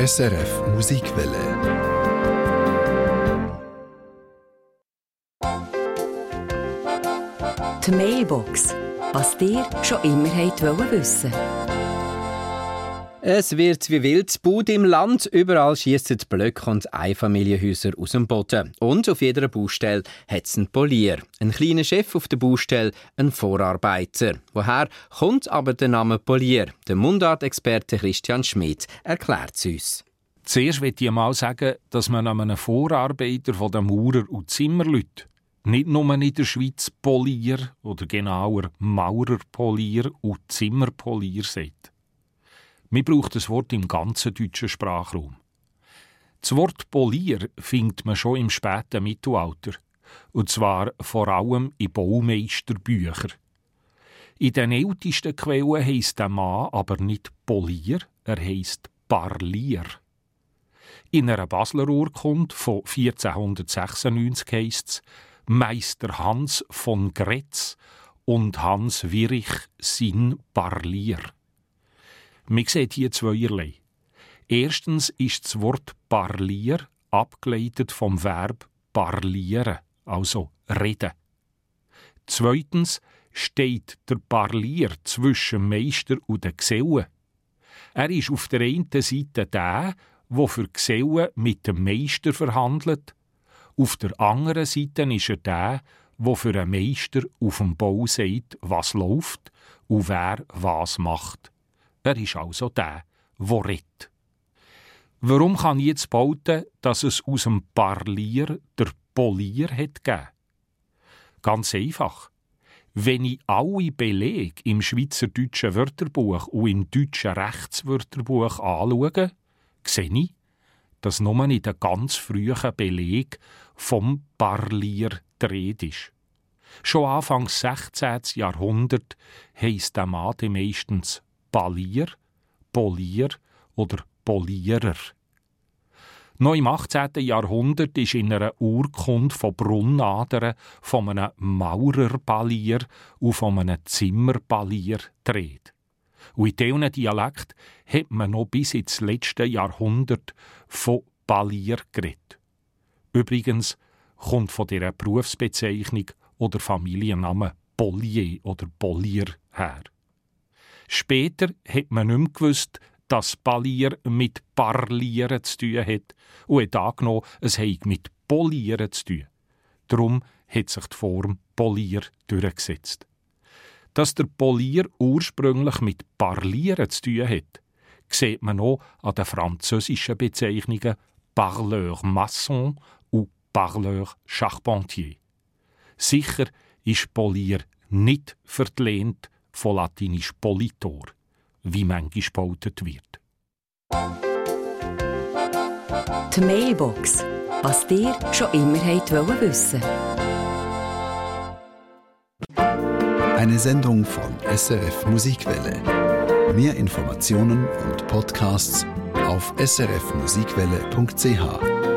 SRF Musikwelle. Die Mailbox. Was dir schon immer wissen wollt. Es wird wie wild Bud im Land. Überall schiessen Blöcke und Einfamilienhäuser aus dem Boden. Und auf jeder Baustelle hat es einen Polier. Ein kleiner Chef auf der Baustelle, ein Vorarbeiter. Woher kommt aber der Name Polier? Der Mundartexperte Christian Schmid erklärt es uns. Zuerst möchte ich mal sagen, dass man einem Vorarbeiter von den Maurer- und Zimmerleuten nicht nur in der Schweiz Polier oder genauer Maurerpolier und Zimmerpolier sagt. Man braucht das Wort im ganzen deutschen Sprachraum. Das Wort Polier findet man schon im späten Mittelalter, und zwar vor allem in Baumeisterbüchern. In den ältesten Quellen heisst der Mann aber nicht Polier, er heisst Parlier. In einer Basler Urkunde von 1496 heisst es Meister Hans von Gretz und Hans Wirich sin Parlier. Man sieht hier zweierlei. Erstens ist das Wort Parlier abgeleitet vom Verb parlieren, also reden. Zweitens steht der Parlier zwischen Meister und den Gesellen. Er ist auf der einen Seite der für Gesellen mit dem Meister verhandelt. Auf der anderen Seite ist er der für einen Meister auf dem Bau sagt, was läuft und wer was macht. Er ist also der redet. Warum kann ich jetzt behaupten, dass es aus dem Parlier der Polier hat gegeben? Ganz einfach. Wenn ich alle Belege im Schweizerdeutschen Wörterbuch und im deutschen Rechtswörterbuch anschaue, sehe ich, dass nur in den ganz frühen Belegen vom Parlier die Rede ist. Schon Anfang 16. Jahrhundert heisst der Mann meistens Palier, Polier oder Polierer. Noch im 18. Jahrhundert ist in einer Urkunde von Brunnadern von einem Maurerpalier und von einem Zimmerpalier die Rede. Und in diesen Dialekt hat man noch bis ins letzte Jahrhundert von Palier geredet. Übrigens kommt von dieser Berufsbezeichnung oder Familienname Polier oder Polier her. Später hat man nicht mehr gewusst, dass Palier mit Parlieren zu tun hat und hat angenommen, es hat mit Polieren zu tun. Darum hat sich die Form Polier durchgesetzt. Dass der Polier ursprünglich mit Parlieren zu tun hat, sieht man auch an den französischen Bezeichnungen Parleur Maçon und Parleur Charpentier. Sicher ist Polier nicht verlehnt von latinisch Politor, wie manchmal behauptet wird. Die Mailbox. Was dir schon immer wissen wollt. Eine Sendung von SRF Musikwelle. Mehr Informationen und Podcasts auf srfmusikwelle.ch.